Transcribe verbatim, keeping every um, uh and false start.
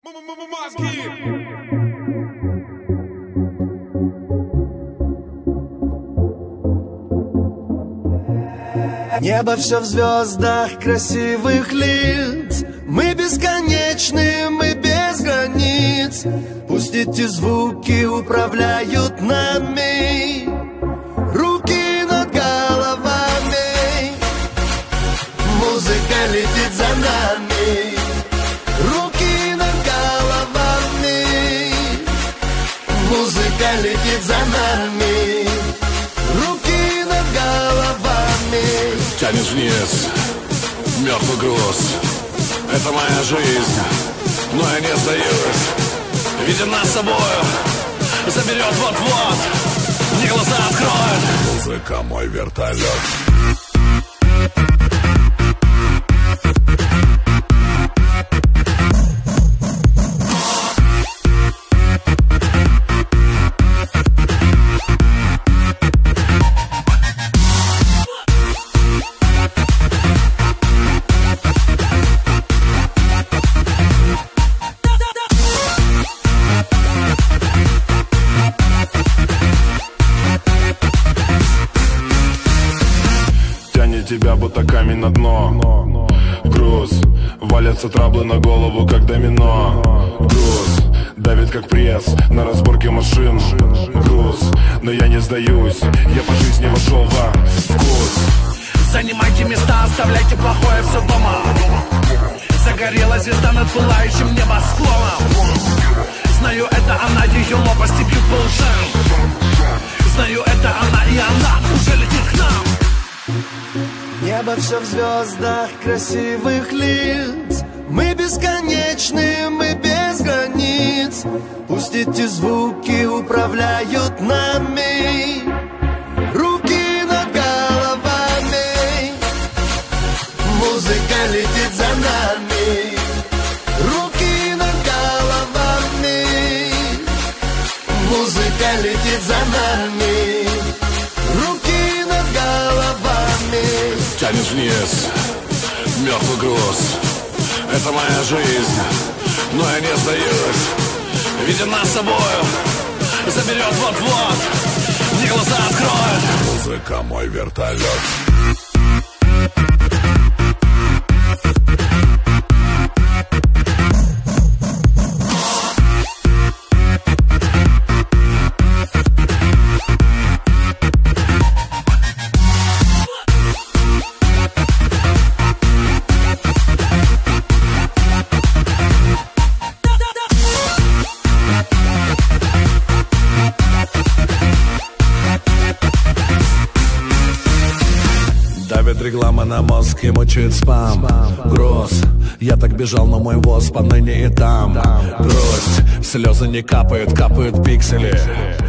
Небо все в звездах красивых лиц. Мы бесконечны, мы без границ. Пусть эти звуки управляют нами. Руки над головами. Музыка летит за нами. Руки над головами. Музыка летит за нами. Руки над головами. Тянет вниз мертвый груз. Это моя жизнь, но я не сдаюсь. Видим нас с собою, заберет вот-вот. Мне глаза откроет. Музыка мой вертолет. Тебя будто камень на дно. Груз, валятся траблы на голову, как домино. Груз, давит как пресс на разборке машин. Груз, но я не сдаюсь, я по жизни вошел во вкус. Занимайте места, оставляйте плохое все дома. Загорелась звезда над пылающим небосклоном. Знаю, это она, ее лопасти бьют по ушам. Знаю, это она, и она уже летит к нам. Небо все в звездах красивых лиц. Мы бесконечны, мы без границ. Пусть эти звуки управляют нами. Руки над головами. Музыка летит за нами. Руки над головами. Музыка летит за нами. Руки над головами. Тянет вниз мертвый груз. Это моя жизнь, но я не сдаюсь. Видим нас с собою, заберет вот-вот. Мне глаза откроет. Музыка мой вертолет. Реклама на мозг и мучает спам. Груз, я так бежал, но мой воз поныне и там. Грусть, слезы не капают, капают пиксели.